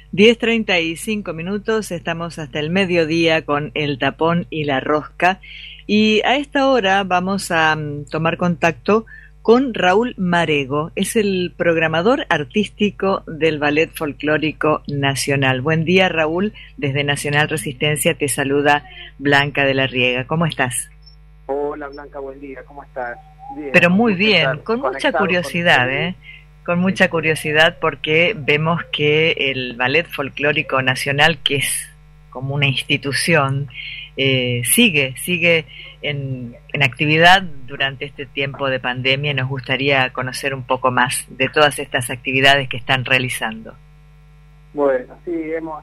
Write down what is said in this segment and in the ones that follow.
10:35, estamos hasta el mediodía con El Tapón y la Rosca, y a esta hora vamos a tomar contacto con Raúl Marego. Es el programador artístico del Ballet Folclórico Nacional. Buen día, Raúl. Desde Nacional Resistencia te saluda Blanca de la Riega. ¿Cómo estás? Hola, Blanca, buen día. ¿Cómo estás? Bien, pero muy bien, con mucha curiosidad, con mucha curiosidad, porque vemos que el Ballet Folclórico Nacional, que es como una institución, sigue en actividad durante este tiempo de pandemia, y nos gustaría conocer un poco más de todas estas actividades que están realizando. Bueno, sí, hemos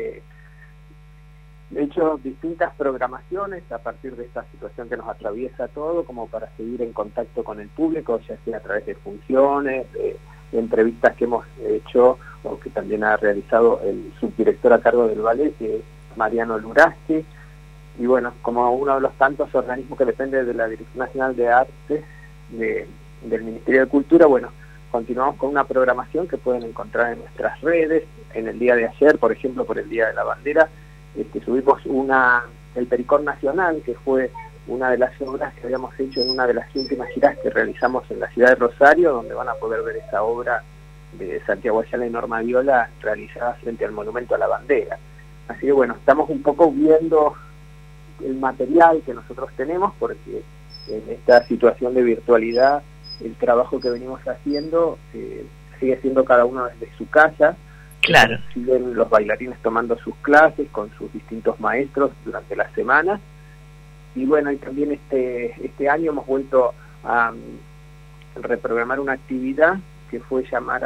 hecho distintas programaciones a partir de esta situación que nos atraviesa todo, como para seguir en contacto con el público, ya sea a través de funciones, de entrevistas que hemos hecho o que también ha realizado el subdirector a cargo del ballet, que es Mariano Luraschi, y bueno, como uno de los tantos organismos que depende de la Dirección Nacional de Arte del Ministerio de Cultura, bueno, continuamos con una programación que pueden encontrar en nuestras redes. En el día de ayer, por ejemplo, por el Día de la Bandera, subimos el Pericón Nacional, que fue una de las obras que habíamos hecho en una de las últimas giras que realizamos en la ciudad de Rosario, donde van a poder ver esa obra de Santiago Ayala y Norma Viola realizada frente al Monumento a la Bandera. Así que bueno, estamos un poco viendo el material que nosotros tenemos, porque en esta situación de virtualidad el trabajo que venimos haciendo sigue siendo cada uno desde su casa. Claro. Siguen los bailarines tomando sus clases con sus distintos maestros durante las semanas. Y bueno, y también este año hemos vuelto a reprogramar una actividad que fue llamar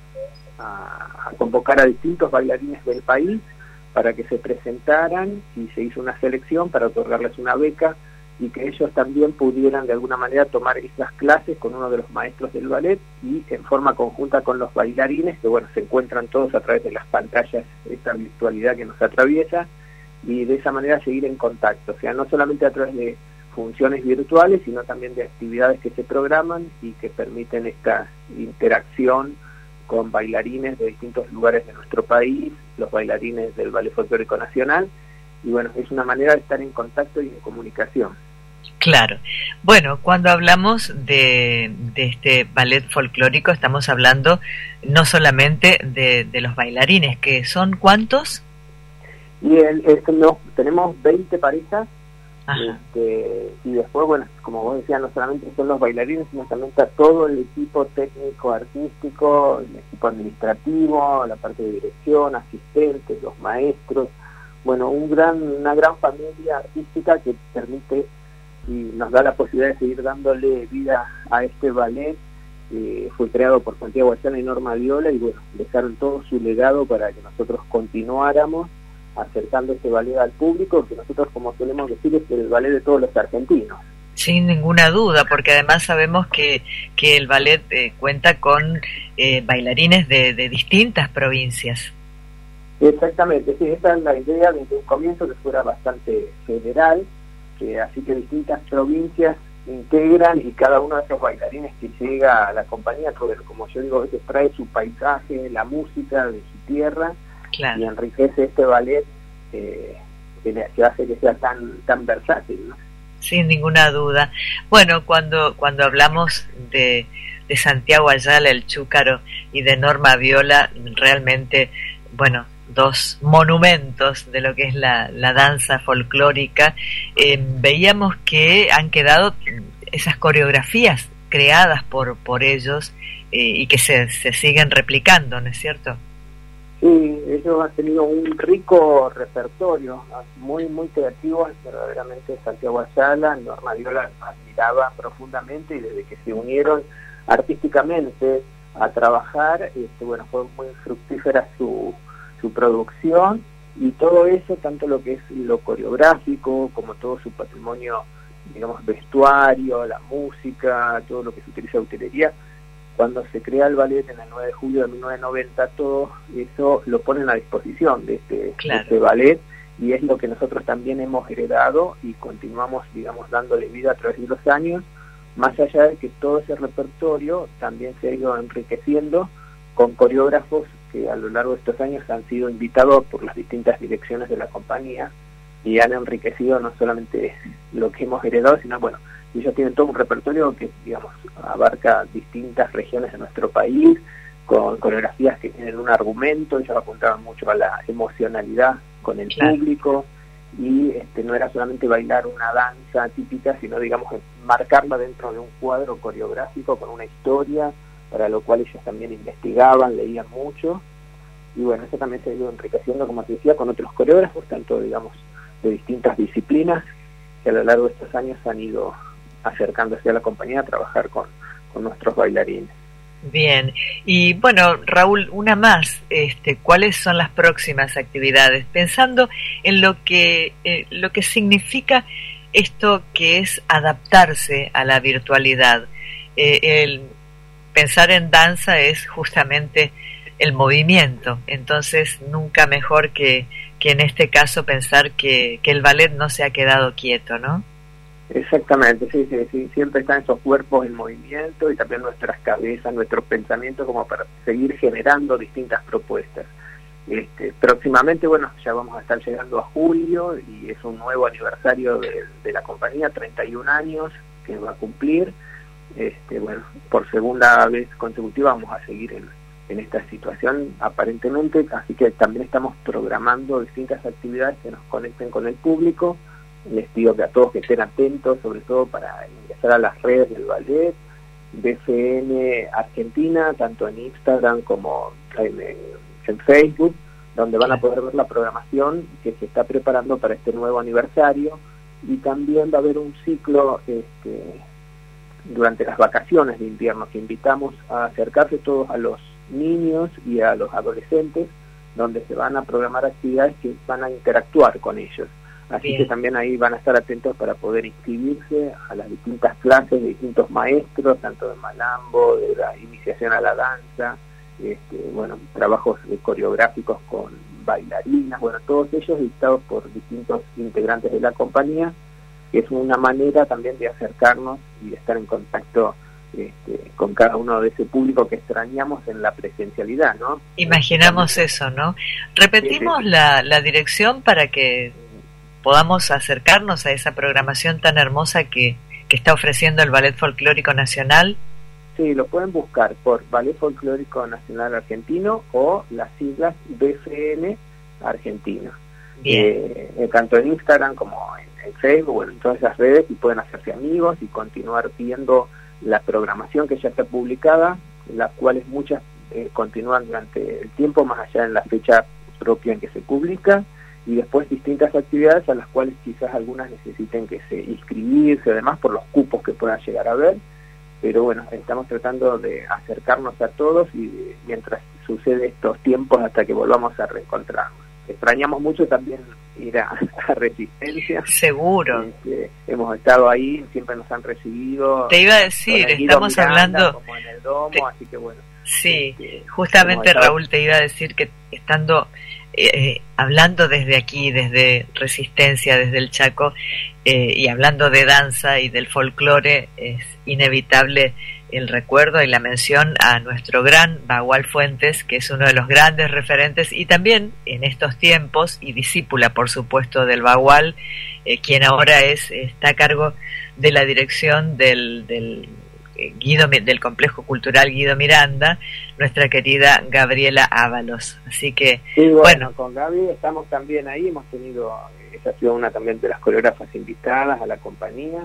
a convocar a distintos bailarines del país para que se presentaran, y se hizo una selección para otorgarles una beca y que ellos también pudieran de alguna manera tomar esas clases con uno de los maestros del ballet y en forma conjunta con los bailarines, que bueno, se encuentran todos a través de las pantallas, esta virtualidad que nos atraviesa, y de esa manera seguir en contacto, o sea, no solamente a través de funciones virtuales, sino también de actividades que se programan y que permiten esta interacción con bailarines de distintos lugares de nuestro país, los bailarines del Ballet Folclórico Nacional, y bueno, es una manera de estar en contacto y en comunicación. Claro. Bueno, cuando hablamos de este ballet folclórico, estamos hablando no solamente de los bailarines, que son ¿cuántos? Y tenemos 20 parejas, y después, bueno, como vos decías, no solamente son los bailarines, sino también está todo el equipo técnico, artístico, el equipo administrativo, la parte de dirección, asistentes, los maestros, bueno, una gran familia artística que permite y nos da la posibilidad de seguir dándole vida a este ballet. Fue creado por Santiago Ayala y Norma Viola, y bueno, dejaron todo su legado para que nosotros continuáramos acercando este ballet al público, que nosotros, como solemos decir, es el ballet de todos los argentinos. Sin ninguna duda, porque además sabemos que el ballet cuenta con bailarines de distintas provincias. Exactamente, sí, esa es la idea desde un comienzo, que fuera bastante federal, así que distintas provincias integran, y cada uno de esos bailarines que llega a la compañía, como yo digo, a veces trae su paisaje, la música de su tierra, claro, y enriquece este ballet que hace que sea tan versátil, ¿no? Sin ninguna duda. Bueno, cuando hablamos de Santiago Ayala, el Chúcaro, y de Norma Viola, realmente, bueno, dos monumentos de lo que es la danza folclórica, veíamos que han quedado esas coreografías creadas por ellos, y que se siguen replicando, ¿no es cierto? Sí, ellos han tenido un rico repertorio, muy creativo, verdaderamente. Santiago Ayala, Norma Viola admiraba profundamente, y desde que se unieron artísticamente a trabajar, bueno, fue muy fructífera su producción, y todo eso, tanto lo que es lo coreográfico como todo su patrimonio, digamos, vestuario, la música, todo lo que se utiliza de utilería. Cuando se crea el ballet en el 9 de julio de 1990, todo eso lo ponen a disposición de este ballet, y es lo que nosotros también hemos heredado y continuamos, digamos, dándole vida a través de los años, más allá de que todo ese repertorio también se ha ido enriqueciendo con coreógrafos que a lo largo de estos años han sido invitados por las distintas direcciones de la compañía y han enriquecido no solamente lo que hemos heredado, sino, bueno, ellos tienen todo un repertorio que, digamos, abarca distintas regiones de nuestro país, con coreografías que tienen un argumento. Ellos apuntaban mucho a la emocionalidad con el público, y no era solamente bailar una danza típica, sino, digamos, marcarla dentro de un cuadro coreográfico con una historia, para lo cual ellos también investigaban, leían mucho, y bueno, eso también se ha ido enriqueciendo, como te decía, con otros coreógrafos, tanto, digamos, de distintas disciplinas, que a lo largo de estos años han ido acercándose a la compañía a trabajar con nuestros bailarines. Bien, y bueno, Raúl, una más, ¿cuáles son las próximas actividades? Pensando en lo que significa esto, que es adaptarse a la virtualidad. El pensar en danza es justamente el movimiento, entonces nunca mejor que en este caso pensar que el ballet no se ha quedado quieto, ¿no? Exactamente, sí, siempre están esos cuerpos en movimiento, y también nuestras cabezas, nuestros pensamientos, como para seguir generando distintas propuestas. Próximamente, bueno, ya vamos a estar llegando a julio, y es un nuevo aniversario de la compañía, 31 años que va a cumplir. Bueno, por segunda vez consecutiva vamos a seguir en esta situación, aparentemente, así que también estamos programando distintas actividades que nos conecten con el público. Les pido que a todos que estén atentos, sobre todo para ingresar a las redes del ballet, BFN Argentina, tanto en Instagram como en Facebook, donde van a poder ver la programación que se está preparando para este nuevo aniversario. Y también va a haber un ciclo durante las vacaciones de invierno, que invitamos a acercarse todos a los niños y a los adolescentes, donde se van a programar actividades que van a interactuar con ellos. Así que también ahí van a estar atentos para poder inscribirse a las distintas clases de distintos maestros, tanto de malambo, de la iniciación a la danza, bueno, trabajos coreográficos con bailarinas, bueno, todos ellos dictados por distintos integrantes de la compañía, que es una manera también de acercarnos y de estar en contacto con cada uno de ese público que extrañamos en la presencialidad, ¿no? Imaginamos eso, ¿no? Repetimos la dirección para que podamos acercarnos a esa programación tan hermosa que está ofreciendo el Ballet Folclórico Nacional. Sí, lo pueden buscar por Ballet Folclórico Nacional Argentino o las siglas BFN Argentino. Tanto en Instagram como en Facebook, bueno, en todas esas redes, y pueden hacerse amigos y continuar viendo la programación que ya está publicada, las cuales muchas continúan durante el tiempo, más allá en la fecha propia en que se publica, y después distintas actividades a las cuales quizás algunas necesiten que se inscribirse, además por los cupos que puedan llegar a ver, pero bueno, estamos tratando de acercarnos a todos, y mientras sucede estos tiempos hasta que volvamos a reencontrarnos. Extrañamos mucho también ir a Resistencia. Seguro. Hemos estado ahí, siempre nos han recibido. Te iba a decir, estamos Miranda, hablando como en el domo, así que bueno. Sí, justamente Raúl, te iba a decir que estando hablando desde aquí, desde Resistencia, desde el Chaco, y hablando de danza y del folclore, es inevitable el recuerdo y la mención a nuestro gran Bagual Fuentes, que es uno de los grandes referentes, y también en estos tiempos, y discípula por supuesto del Bagual, quien ahora está a cargo de la dirección del Complejo Cultural Guido Miranda, nuestra querida Gabriela Ábalos. Así que, sí, bueno, con Gaby estamos también ahí, hemos tenido, esa ha sido una también de las coreógrafas invitadas a la compañía,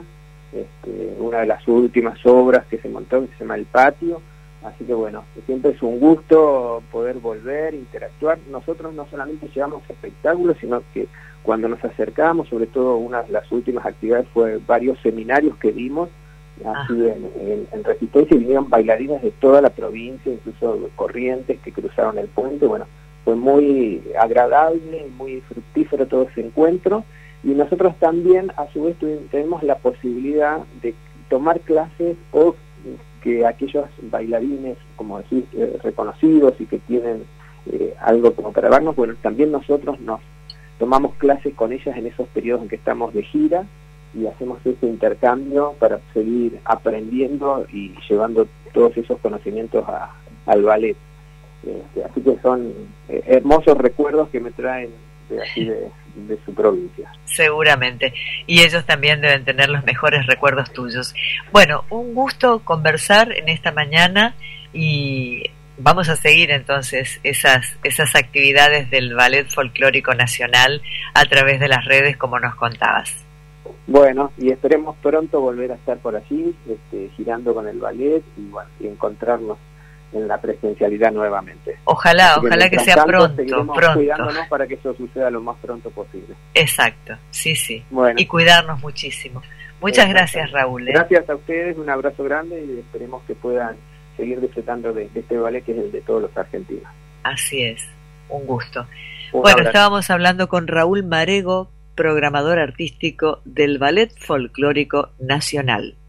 una de las últimas obras que se montó, que se llama El Patio, así que bueno, siempre es un gusto poder volver, interactuar. Nosotros no solamente llevamos espectáculos, sino que cuando nos acercamos, sobre todo una de las últimas actividades fue varios seminarios que dimos, así en Resistencia, y vinieron bailarines de toda la provincia, incluso Corrientes, que cruzaron el puente. Bueno, fue muy agradable y muy fructífero todo ese encuentro, y nosotros también a su vez tenemos la posibilidad de tomar clases, o que aquellos bailarines, como decís, reconocidos y que tienen algo como para vernos, bueno, también nosotros nos tomamos clases con ellas en esos periodos en que estamos de gira, y hacemos ese intercambio para seguir aprendiendo y llevando todos esos conocimientos al ballet. Así que son hermosos recuerdos que me traen de su provincia. Seguramente. Y ellos también deben tener los mejores recuerdos tuyos. Bueno, un gusto conversar en esta mañana y vamos a seguir entonces esas actividades del Ballet Folclórico Nacional a través de las redes, como nos contabas. Bueno, y esperemos pronto volver a estar por allí, girando con el ballet y encontrarnos en la presencialidad nuevamente. Ojalá que sea pronto. Cuidándonos para que eso suceda lo más pronto posible. Exacto, sí. Bueno. Y cuidarnos muchísimo. Muchas gracias, Raúl. Gracias a ustedes, un abrazo grande y esperemos que puedan seguir disfrutando de este ballet que es el de todos los argentinos. Así es, un gusto. Bueno, abrazo. Estábamos hablando con Raúl Marego, programador artístico del Ballet Folclórico Nacional.